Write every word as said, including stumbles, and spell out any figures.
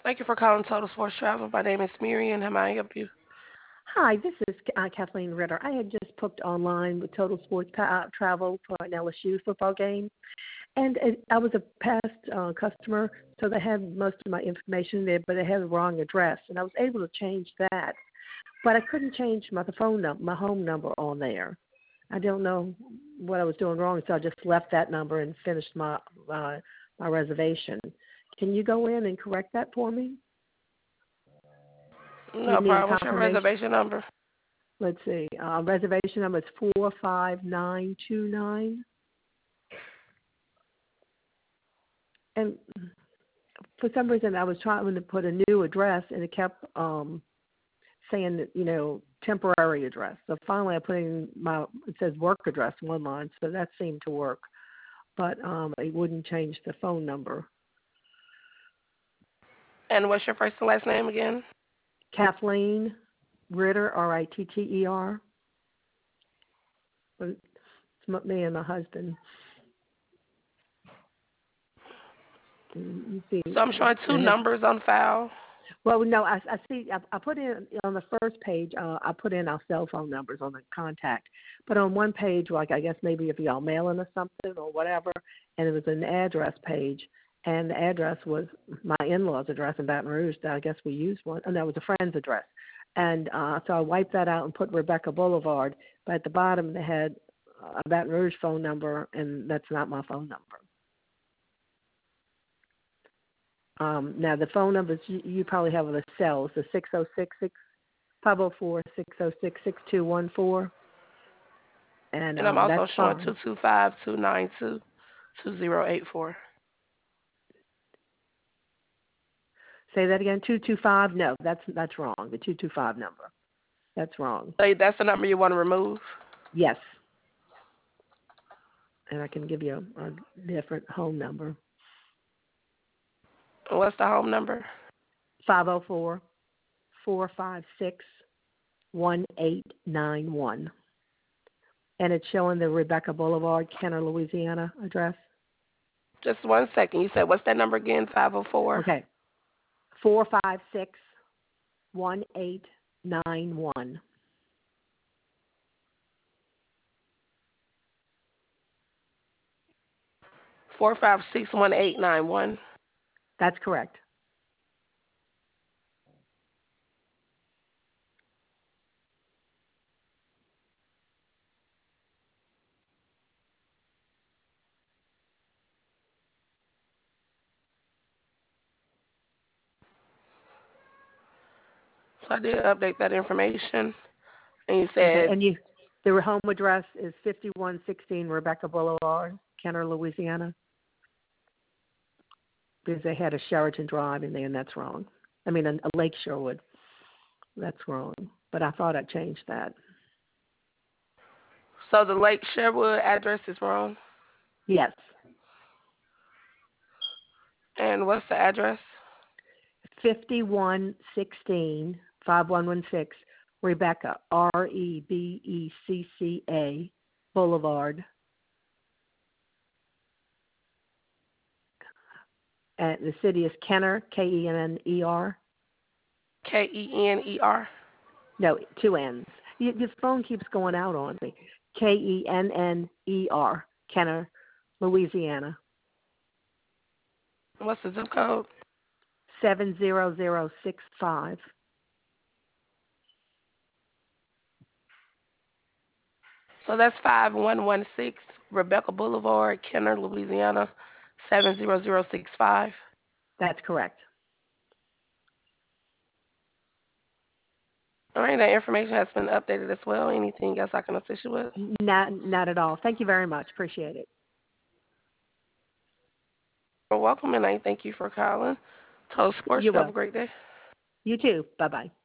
Thank you for calling Total Sports Travel. My name is Miriam. How may I help you? Hi, this is uh, Kathleen Ritter. I had just booked online with Total Sports pa- uh, Travel for an L S U football game, and it, I was a past uh, customer, so they had most of my information there, but they had the wrong address, and I was able to change that, but I couldn't change my phone number, my home number on there. I don't know what I was doing wrong, so I just left that number and finished my uh, my reservation. Can you go in and correct that for me? You No need a problem. What's your confirmation? reservation number? Let's see. Uh, reservation number is four five nine two nine. And for some reason, I was trying to put a new address, and it kept um, saying that, you know, temporary address. So finally, I put in my, it says work address one line, so that seemed to work. But um, it wouldn't change the phone number. And what's your first and last name again? Kathleen Ritter, R I T T E R. It's me and my husband. You see, So I'm showing two I have, numbers on file. well, no, I, I see. I, I put in on the first page. Uh, I put in our cell phone numbers on the contact, but on one page, like I guess maybe if y'all mailing us something or whatever, and it was an address page, and the address was my in-laws' address in Baton Rouge. That I guess we used one, and that was a friend's address, and uh, so I wiped that out and put Rebecca Boulevard. But at the bottom, they had a Baton Rouge phone number, and that's not my phone number. Um, now, the phone numbers you, you probably have on the cells, the six oh six, five oh four, six oh six, six two one four. And And I'm um, also that's showing fine. two two five, two nine two, two zero eight four. Say that again, two two five? No, that's that's wrong, the two two five number. That's wrong. So that's the number you want to remove? Yes. And I can give you a, a different home number. And what's the home number? five oh four, four five six, one eight nine one. And it's showing the Rebecca Boulevard, Kenner, Louisiana address. Just one second. You said, what's that number again? five oh four? Okay. four five six, one eight nine one. four five six, one eight nine one. That's correct. So I did update that information. And you Okay. said, And you, the home address is fifty-one sixteen Rebecca Boulevard, Kenner, Louisiana. Because they had a Sheraton Drive in there, and that's wrong. I mean, a, a Lake Sherwood. That's wrong. But I thought I changed that. so the Lake Sherwood address is wrong? Yes. And what's the address? fifty-one sixteen, five one one six Rebecca, R E B E C C A Boulevard. And the city is Kenner, K E N N E R. K E N E R? No, two N's. Y- Your phone keeps going out on me. K E N N E R, Kenner, Louisiana, What's the zip code? seven zero zero six five. So that's five one one six Rebecca Boulevard, Kenner, Louisiana, seven zero zero six five. That's correct. All right, that information has been updated as well. Anything else I can assist you with? Not, not at all. Thank you very much. Appreciate it. You're welcome, and I thank you for calling. Total Sports. You're You have a welcome. great day. You too. Bye-bye.